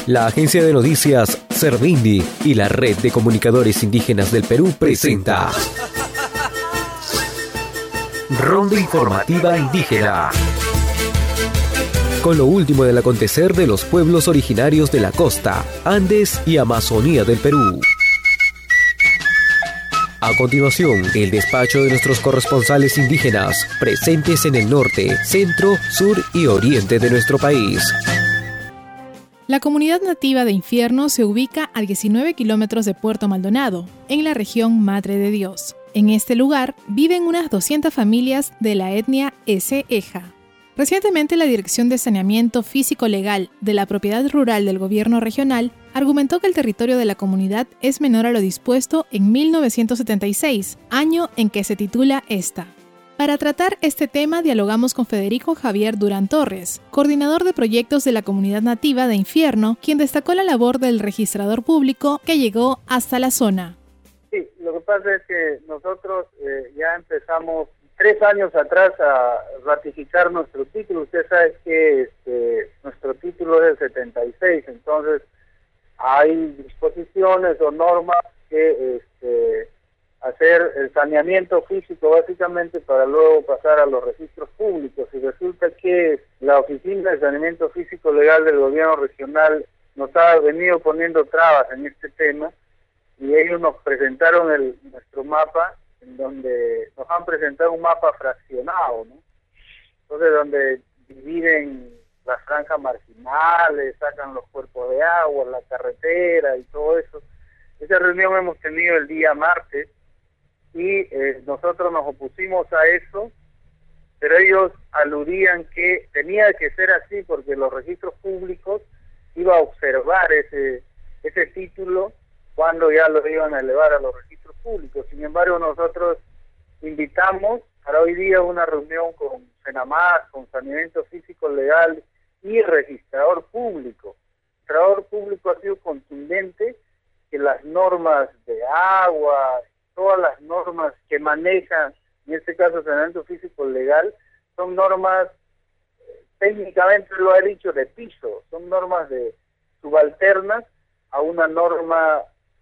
La agencia de noticias Servindi y la Red de Comunicadores Indígenas del Perú presenta Ronda Informativa Indígena, con lo último del acontecer de los pueblos originarios de la costa, Andes y Amazonía del Perú. A continuación, el despacho de nuestros corresponsales indígenas, presentes en el norte, centro, sur y oriente de nuestro país. La comunidad nativa de Infierno se ubica a 19 kilómetros de Puerto Maldonado, en la región Madre de Dios. En este lugar viven unas 200 familias de la etnia S-Eja. Recientemente, la Dirección de Saneamiento Físico-Legal de la Propiedad Rural del Gobierno Regional argumentó que el territorio de la comunidad es menor a lo dispuesto en 1976, año en que se titula esta. Para tratar este tema, dialogamos con Federico Javier Durán Torres, coordinador de proyectos de la comunidad nativa de Infierno, quien destacó la labor del registrador público que llegó hasta la zona. Sí, lo que pasa es que nosotros ya empezamos 3 años atrás a ratificar nuestro título. Usted sabe que nuestro título es del 76, entonces hay disposiciones o normas que hacer el saneamiento físico básicamente para luego pasar a los registros públicos, y resulta que la Oficina de Saneamiento Físico Legal del Gobierno Regional nos ha venido poniendo trabas en este tema, y ellos nos presentaron nuestro mapa, en donde nos han presentado un mapa fraccionado, ¿no? Entonces, donde dividen las franjas marginales, sacan los cuerpos de agua, la carretera y todo eso. Esa reunión hemos tenido el día martes, y nosotros nos opusimos a eso, pero ellos aludían que tenía que ser así porque los registros públicos iba a observar ese título cuando ya lo iban a elevar a los registros públicos. Sin embargo, nosotros invitamos para hoy día una reunión con Senamar, con Saneamiento Físico Legal y Registrador Público. El registrador público ha sido contundente que las normas de agua, todas las normas que manejan, en este caso Saneamiento Físico Legal, son normas, técnicamente lo ha dicho, de piso, son normas de subalternas a una norma,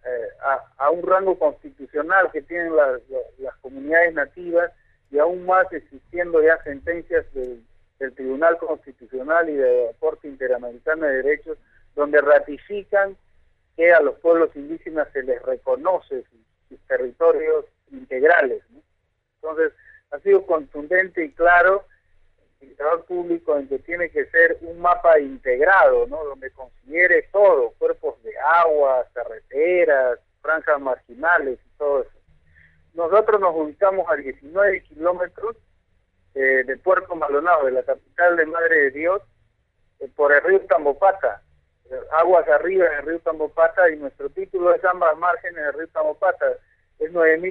a un rango constitucional que tienen las comunidades nativas, y aún más existiendo ya sentencias del Tribunal Constitucional y de la Corte Interamericana de Derechos, donde ratifican que a los pueblos indígenas se les reconoce sus territorios integrales, ¿no? Entonces, ha sido contundente y claro el registrador público en que tiene que ser un mapa integrado, ¿no? Donde considere todo, cuerpos de agua, carreteras, franjas marginales y todo eso. Nosotros nos ubicamos a 19 kilómetros de Puerto Maldonado, de la capital de Madre de Dios, por el río Tambopata, aguas arriba del río Tambopata, y nuestro título es ambas márgenes del río Tambopata, es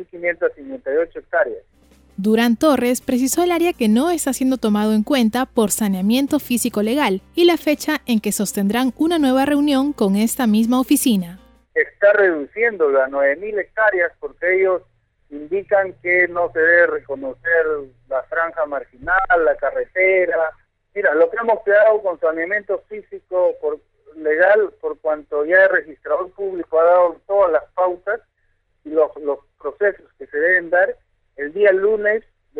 9.558 hectáreas. Durán Torres precisó el área que no está siendo tomado en cuenta por Saneamiento Físico Legal y la fecha en que sostendrán una nueva reunión con esta misma oficina. Está reduciendo a 9.000 hectáreas porque ellos indican que no se debe reconocer la franja marginal, la carretera. Mira, lo que hemos creado con Saneamiento Físico Legal, por cuanto ya el registrador público ha dado todas las pautas y los procesos que se deben dar, el día lunes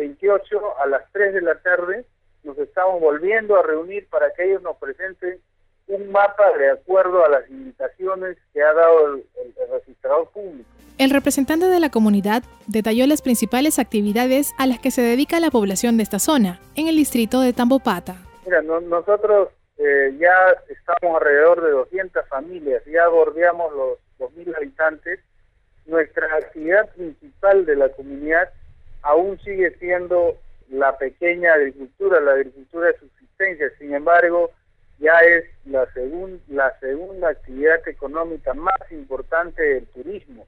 28 a las 3 de la tarde nos estamos volviendo a reunir para que ellos nos presenten un mapa de acuerdo a las indicaciones que ha dado el registrador público. El representante de la comunidad detalló las principales actividades a las que se dedica la población de esta zona, en el distrito de Tambopata. Mira, nosotros ya estamos alrededor de 200 familias, ya bordeamos los 2.000 habitantes. Nuestra actividad principal de la comunidad aún sigue siendo la pequeña agricultura, la agricultura de subsistencia. Sin embargo, ya es la segunda actividad económica más importante del turismo,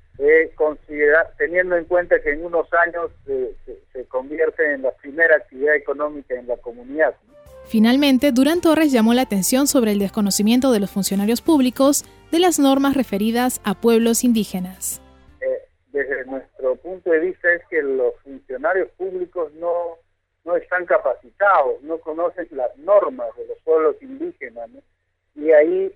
teniendo en cuenta que en unos años se convierte en la primera actividad económica en la comunidad, ¿no? Finalmente, Durán Torres llamó la atención sobre el desconocimiento de los funcionarios públicos de las normas referidas a pueblos indígenas. Desde nuestro punto de vista es que los funcionarios públicos no están capacitados, no conocen las normas de los pueblos indígenas, ¿no? Y ahí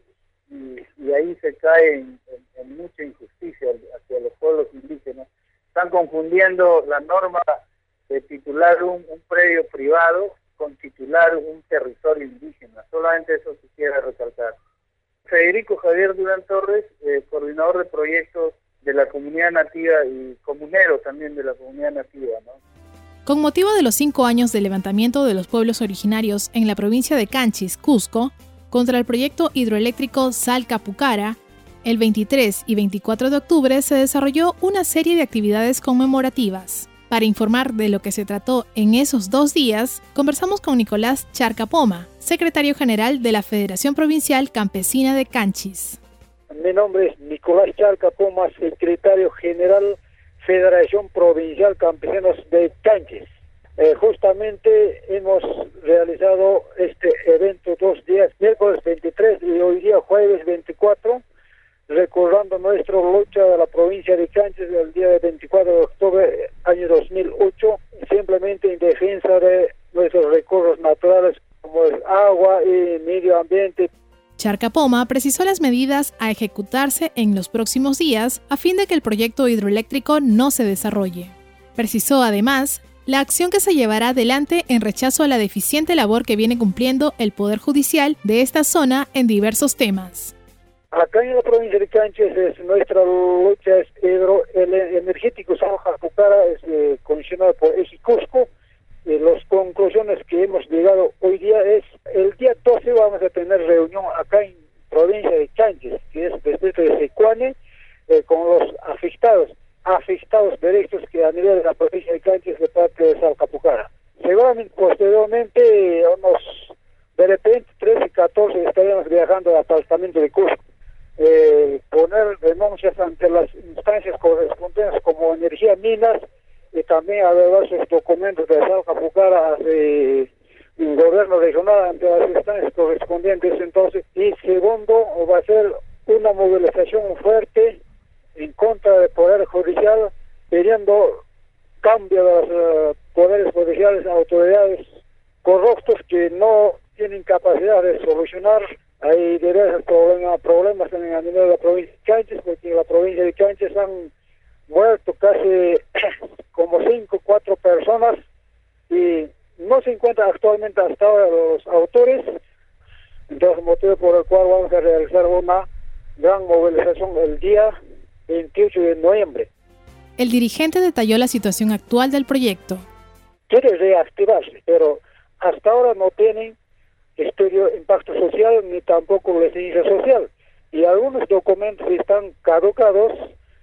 y ahí se cae en mucha injusticia hacia los pueblos indígenas. Están confundiendo la norma de titular un predio privado con titular un territorio indígena. Solamente eso quisiera recalcar. Federico Javier Durán Torres, coordinador de proyectos de la comunidad nativa y comunero también de la comunidad nativa, ¿no? Con motivo de los 5 años del levantamiento de los pueblos originarios en la provincia de Canchis, Cusco, contra el proyecto hidroeléctrico Salca-Pucara, el 23 y 24 de octubre se desarrolló una serie de actividades conmemorativas. Para informar de lo que se trató en esos 2 días, conversamos con Nicolás Charcapoma, secretario general de la Federación Provincial Campesina de Canchis. Mi nombre es Nicolás Charcapoma, secretario general Federación Provincial Campesinos de Canchis. Justamente hemos realizado este evento 2 días, miércoles 23 y hoy día jueves 24, recordando nuestra lucha de la provincia de Canchis el día 24 de octubre año 2008, simplemente en defensa de nuestros recursos naturales como el agua y medio ambiente. Charcapoma precisó las medidas a ejecutarse en los próximos días a fin de que el proyecto hidroeléctrico no se desarrolle. Precisó además la acción que se llevará adelante en rechazo a la deficiente labor que viene cumpliendo el Poder Judicial de esta zona en diversos temas. Acá en la provincia de Canchis nuestra lucha es energético Salca-Pucara, es condicionado por Eji Cusco. Las conclusiones que hemos llegado hoy día es, el día 12 vamos a tener reunión acá en provincia de Canchis, que es distrito de Secuane, con los afectados directos que a nivel de la provincia de Canchis de parte de Salca-Pucara. Seguramente, posteriormente, de repente, 13 y 14 estaremos viajando al apartamento de Cusco. Poner denuncias ante las instancias correspondientes como Energía Minas y también a ver esos documentos de Salca-Pucara hacia el gobierno regional ante las instancias correspondientes. Entonces, y segundo, va a ser una movilización fuerte en contra del Poder Judicial, pidiendo cambio de los poderes judiciales, autoridades corruptos que no tienen capacidad de solucionar. Hay diversos problemas en a nivel de la provincia de Canchis, porque en la provincia de Canchis han muerto casi como 4 personas y no se encuentran actualmente hasta ahora los autores. Entonces, motivo por el cual vamos a realizar una gran movilización el día 28 de noviembre. El dirigente detalló la situación actual del proyecto. Quiere reactivarse, pero hasta ahora no tienen estudio de impacto social ni tampoco licencia social. Y algunos documentos están caducados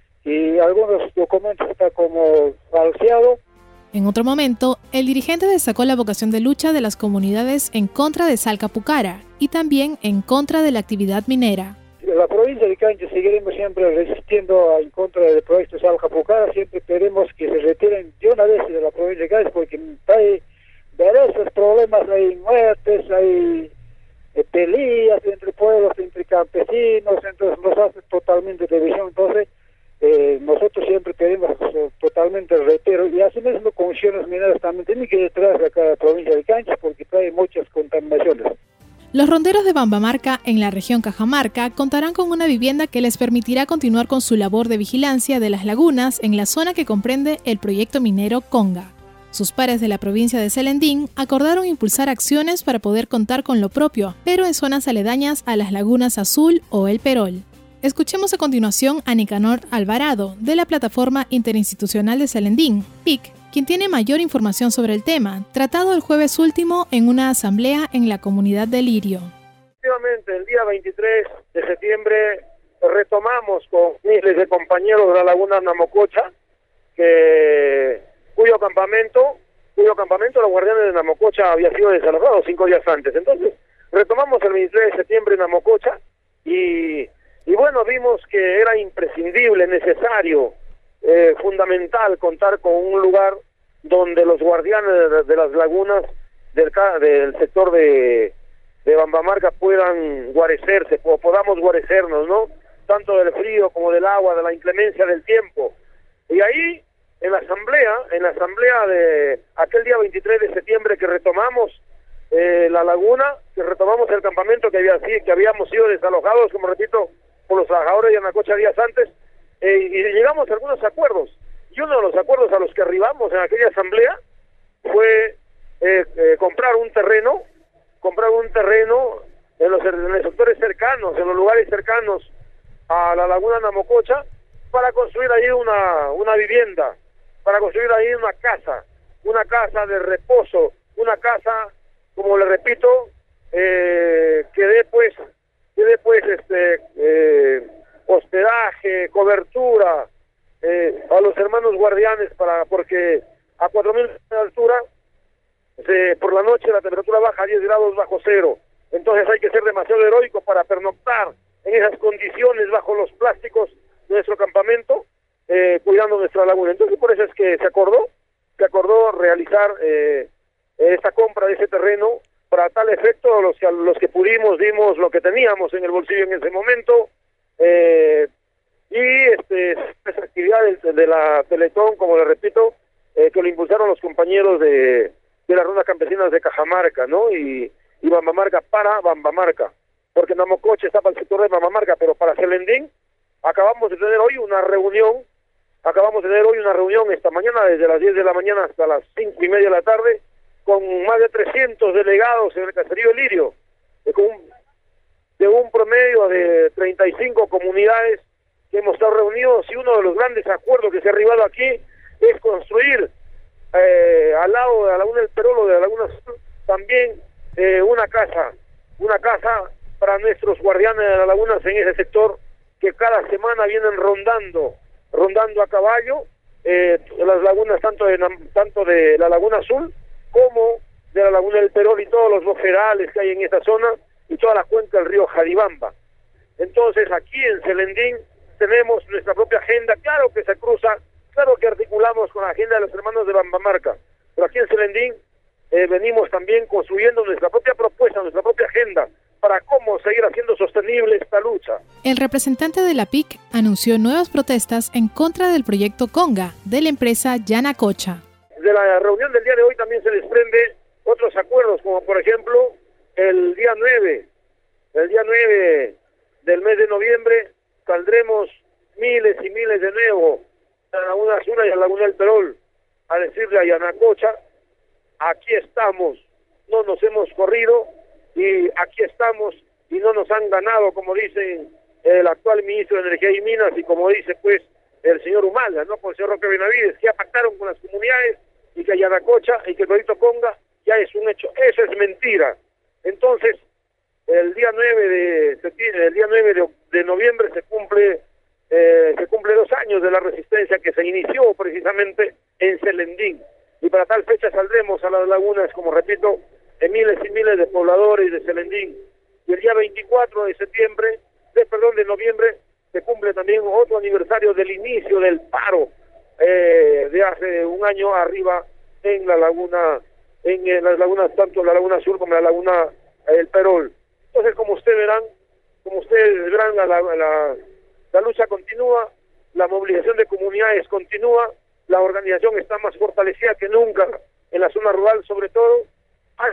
y algunos documentos están como falseados. En otro momento, el dirigente destacó la vocación de lucha de las comunidades en contra de Salca-Pucara y también en contra de la actividad minera. La provincia de Canchis seguiremos siempre resistiendo en contra del proyecto Salca-Pucara. Siempre queremos que se retiren de una vez de la provincia de Canchis porque hay diversos problemas, hay muertes, hay peleas entre pueblos, entre campesinos, entonces nos hace totalmente división. Entonces nosotros siempre queremos totalmente el retiro y así mismo condiciones mineras también tienen que detrás de acá de la provincia de Canchis porque trae muchas contaminaciones. Los ronderos de Bambamarca en la región Cajamarca contarán con una vivienda que les permitirá continuar con su labor de vigilancia de las lagunas en la zona que comprende el proyecto minero Conga. Sus pares de la provincia de Selendín acordaron impulsar acciones para poder contar con lo propio, pero en zonas aledañas a las lagunas Azul o El Perol. Escuchemos a continuación a Nicanor Alvarado, de la Plataforma Interinstitucional de Selendín, PIC, quien tiene mayor información sobre el tema, tratado el jueves último en una asamblea en la comunidad de Lirio. Efectivamente, el día 23 de septiembre retomamos con miles de compañeros de la laguna Namococha, cuyo campamento los guardianes de Namococha había sido desalojado 5 días antes. Entonces, retomamos el 23 de septiembre en Namococha y bueno, vimos que era imprescindible, necesario, fundamental contar con un lugar donde los guardianes de las lagunas del sector de Bambamarca puedan guarecerse, o podamos guarecernos, ¿no? Tanto del frío como del agua, de la inclemencia del tiempo. Y ahí, en la asamblea de aquel día 23 de septiembre que retomamos, la laguna, que retomamos el campamento que habíamos sido desalojados, como repito, por los trabajadores de Yanacocha días antes, y llegamos a algunos acuerdos. Y uno de los acuerdos a los que arribamos en aquella asamblea fue comprar un terreno en los sectores cercanos, en los lugares cercanos a la laguna Namococha, para construir ahí una vivienda, para construir ahí una casa de reposo, una casa, como le repito, que dé pues hospedaje, cobertura a los hermanos guardianes, porque a 4.000 metros de altura por la noche la temperatura baja a 10 grados bajo cero. Entonces hay que ser demasiado heroico para pernoctar en esas condiciones bajo los plásticos de nuestro campamento, cuidando nuestra laguna. Entonces por eso es que se acordó realizar esta compra de ese terreno. Para tal efecto, los que pudimos dimos lo que teníamos en el bolsillo en ese momento, y esa actividad de la Teletón, como le repito, que lo impulsaron los compañeros de las rondas campesinas de Cajamarca, ¿no? Y Bambamarca para Bambamarca, porque Namococha está para el sector de Bambamarca, pero para Selendín acabamos de tener hoy una reunión esta mañana, desde las 10 de la mañana hasta las 5:30 de la tarde, con más de 300 delegados en el caserío Lirio, de un promedio de 35 comunidades que hemos estado reunidos, y uno de los grandes acuerdos que se ha arribado aquí es construir al lado de la laguna del Perol o de la laguna Sur también una casa para nuestros guardianes de las lagunas en ese sector, que cada semana vienen rondando a caballo las lagunas tanto de la laguna Azul como de la laguna del Perol y todos los boferales que hay en esta zona y toda la cuenca del río Jaribamba. Entonces aquí en Selendín tenemos nuestra propia agenda, claro que se cruza, claro que articulamos con la agenda de los hermanos de Bambamarca, pero aquí en Selendín venimos también construyendo nuestra propia propuesta, nuestra propia agenda, para cómo seguir haciendo sostenible esta lucha. El representante de la PIC anunció nuevas protestas en contra del proyecto Conga de la empresa Yanacocha. De la reunión del día de hoy también se desprende otros acuerdos, como por ejemplo el día 9 del mes de noviembre saldremos miles y miles de nuevo a la laguna Azul y a la laguna del Perol a decirle a Yanacocha: aquí estamos, no nos hemos corrido y aquí estamos y no nos han ganado, como dice el actual ministro de Energía y Minas y como dice pues el señor Humala, ¿no? Por el señor Roque Benavides, que ya pactaron con las comunidades y que Yanacocha y que el proyecto Conga ya es un hecho. Eso es mentira. Entonces, el día 9 de noviembre se cumple 2 años de la resistencia que se inició precisamente en Selendín. Y para tal fecha saldremos a las lagunas, como repito, de miles y miles de pobladores de Selendín. Y el día 24 de noviembre, se cumple también otro aniversario del inicio del paro de hace un año arriba en la laguna, en las lagunas, tanto la laguna Sur como la laguna El Perol. Entonces, como ustedes verán, la lucha continúa, la movilización de comunidades continúa, la organización está más fortalecida que nunca en la zona rural, sobre todo. Hay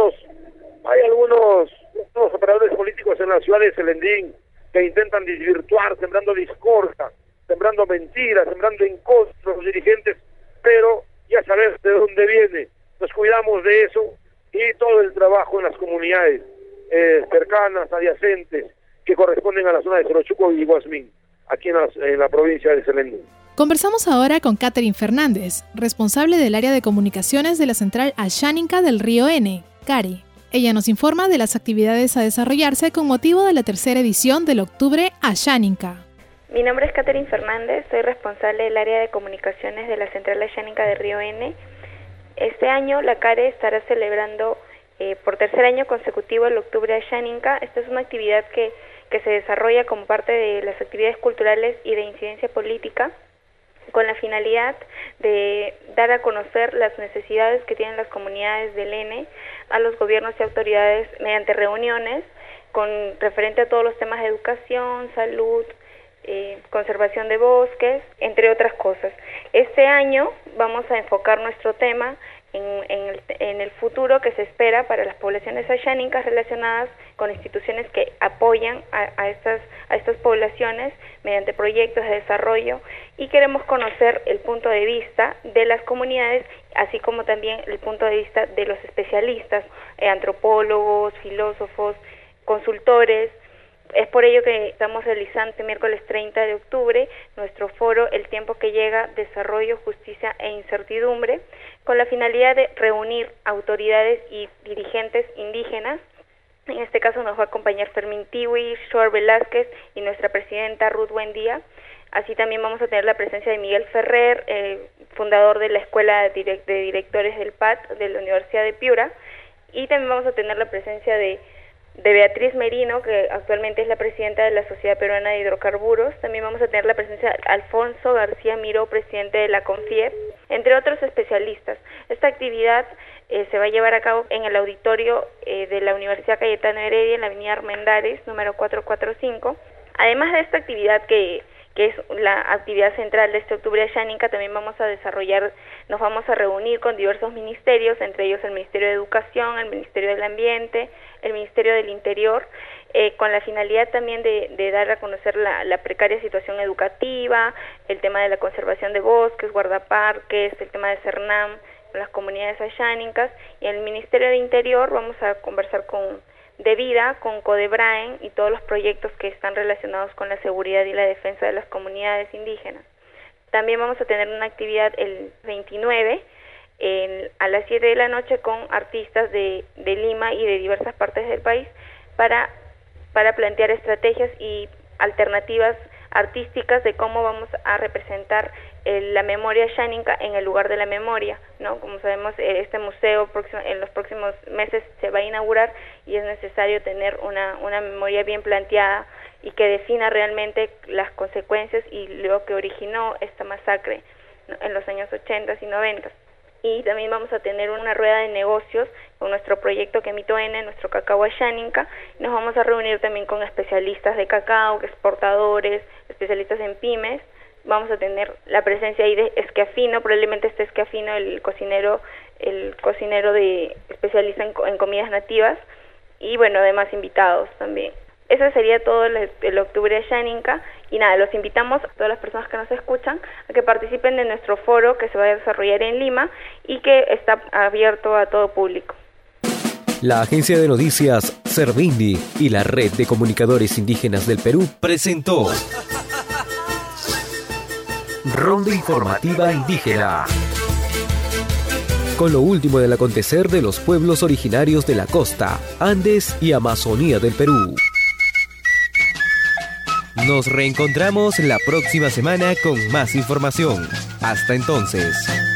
algunos operadores políticos en la ciudad de Selendín que intentan desvirtuar, sembrando discordia, sembrando mentiras, sembrando encontros a los dirigentes, pero ya sabes de dónde viene. Nos cuidamos de eso y todo el trabajo en las comunidades cercanas, adyacentes, que corresponden a la zona de Sorochuco y Guasmín, aquí en la provincia de Selendín. Conversamos ahora con Catherine Fernández, responsable del área de comunicaciones de la central Asháninka del Río N, CARE. Ella nos informa de las actividades a desarrollarse con motivo de la tercera edición del Octubre Asháninka. Mi nombre es Catherine Fernández, soy responsable del área de comunicaciones de la central Asháninka del Río N. Este año la CARE estará celebrando por tercer año consecutivo el Octubre Asháninka. Esta es una actividad que se desarrolla como parte de las actividades culturales y de incidencia política, con la finalidad de dar a conocer las necesidades que tienen las comunidades del N a los gobiernos y autoridades mediante reuniones con referente a todos los temas de educación, salud, conservación de bosques, entre otras cosas. Este año vamos a enfocar nuestro tema en el futuro que se espera para las poblaciones ayánicas relacionadas con instituciones que apoyan a estas poblaciones mediante proyectos de desarrollo, y queremos conocer el punto de vista de las comunidades, así como también el punto de vista de los especialistas, antropólogos, filósofos, consultores. Es por ello que estamos realizando este miércoles 30 de octubre nuestro foro El tiempo que llega, desarrollo, justicia e incertidumbre, con la finalidad de reunir autoridades y dirigentes indígenas. En este caso nos va a acompañar Fermín Tiwi, Shoar Velázquez y nuestra presidenta Ruth Buendía. Así también vamos a tener la presencia de Miguel Ferrer, fundador de la Escuela de Directores del PAT de la Universidad de Piura, y también vamos a tener la presencia de Beatriz Merino, que actualmente es la presidenta de la Sociedad Peruana de Hidrocarburos. También vamos a tener la presencia de Alfonso García Miró, presidente de la CONFIEP, entre otros especialistas. Esta actividad se va a llevar a cabo en el auditorio de la Universidad Cayetano Heredia, en la avenida Armendáriz, número 445. Además de esta actividad que es la actividad central de este octubre ayánica, también nos vamos a reunir con diversos ministerios, entre ellos el Ministerio de Educación, el Ministerio del Ambiente, el Ministerio del Interior, con la finalidad también de dar a conocer la precaria situación educativa, el tema de la conservación de bosques, guardaparques, el tema de CERNAM, las comunidades ayánicas, y en el Ministerio de Interior vamos a conversar con Vida, con Codebraen y todos los proyectos que están relacionados con la seguridad y la defensa de las comunidades indígenas. También vamos a tener una actividad el 29 a las 7 de la noche con artistas de Lima y de diversas partes del país para plantear estrategias y alternativas artísticas de cómo vamos a representar la memoria ayánica en el lugar de la memoria, ¿no? Como sabemos, este museo en los próximos meses se va a inaugurar y es necesario tener una memoria bien planteada y que defina realmente las consecuencias y lo que originó esta masacre, ¿no?, en los años 80 y 90. Y también vamos a tener una rueda de negocios con nuestro proyecto Quemito N, nuestro cacao ayánica. Nos vamos a reunir también con especialistas de cacao, exportadores, especialistas en pymes. Vamos a tener la presencia ahí de Esquiafino, probablemente este Esquiafino, el cocinero de especialista en comidas nativas, y bueno, además invitados también. Eso sería todo el octubre ayánica, y nada, los invitamos a todas las personas que nos escuchan a que participen de nuestro foro que se va a desarrollar en Lima y que está abierto a todo público. La agencia de noticias Servindi y la Red de Comunicadores Indígenas del Perú presentó Ronda Informativa Indígena, con lo último del acontecer de los pueblos originarios de la costa, Andes y Amazonía del Perú. Nos reencontramos la próxima semana con más información. Hasta entonces.